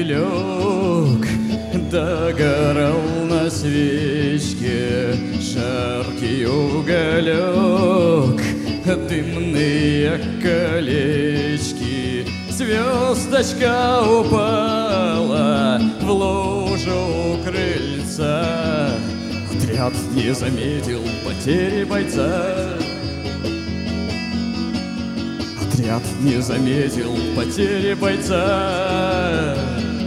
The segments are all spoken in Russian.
фитилек догорал на свечке, жаркий уголек, дымные колечки. Звездочка упала в лужу у крыльца. Отряд не заметил потери бойца. Отряд не заметил потери бойца.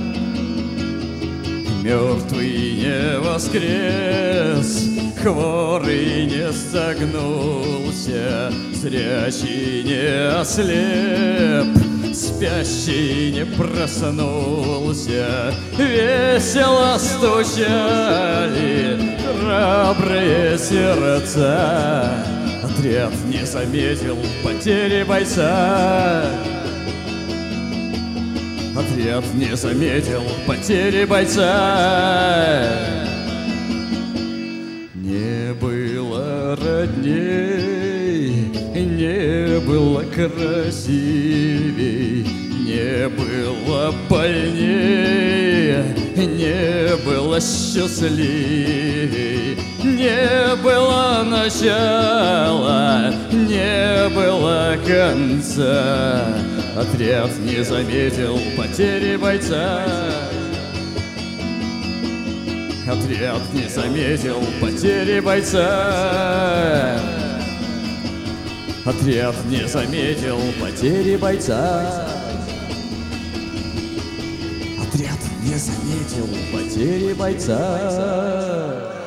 Мертвый не воскрес, хворый не согнулся, зрячий не ослеп, спящий не проснулся. Весело стучали храбрые сердца. Отряд не заметил потери бойца. Отряд не заметил потери бойца. Не было родней, не было красивей, не было больнее, не было счастливей, не было начала, не было конца. Отряд не заметил потери бойца. Отряд не заметил потери бойца. Отряд не заметил потери бойца. Отряд не заметил потери бойца.